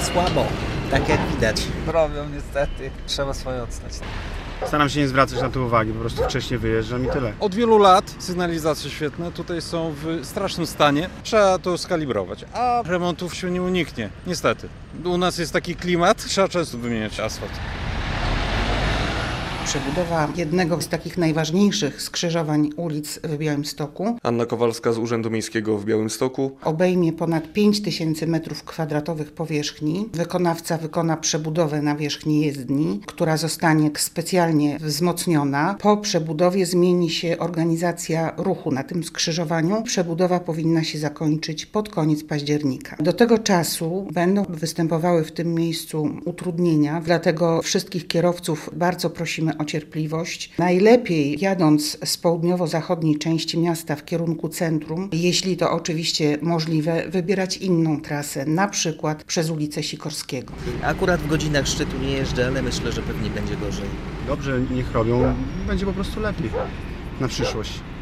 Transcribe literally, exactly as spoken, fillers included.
słabo, tak jak widać. Robią niestety, trzeba swoje odstać. Staram się nie zwracać na to uwagi, po prostu wcześniej wyjeżdżam i tyle. Od wielu lat sygnalizacje świetne tutaj są w strasznym stanie. Trzeba to skalibrować, a remontów się nie uniknie, niestety. U nas jest taki klimat, trzeba często wymieniać asfalt. Przebudowa jednego z takich najważniejszych skrzyżowań ulic w Białymstoku Anna Kowalska z Urzędu Miejskiego w Białymstoku. obejmie ponad pięć tysięcy metrów kwadratowych powierzchni. Wykonawca wykona przebudowę nawierzchni jezdni, która zostanie specjalnie wzmocniona. Po przebudowie zmieni się organizacja ruchu na tym skrzyżowaniu. Przebudowa powinna się zakończyć pod koniec października. Do tego czasu będą występowały w tym miejscu utrudnienia, dlatego wszystkich kierowców bardzo prosimy o cierpliwość. Najlepiej jadąc z południowo-zachodniej części miasta w kierunku centrum, jeśli to oczywiście możliwe, wybierać inną trasę, na przykład przez ulicę Sikorskiego. Akurat w godzinach szczytu nie jeżdżę, ale myślę, że pewnie będzie gorzej. Dobrze, niech robią, będzie po prostu lepiej na przyszłość.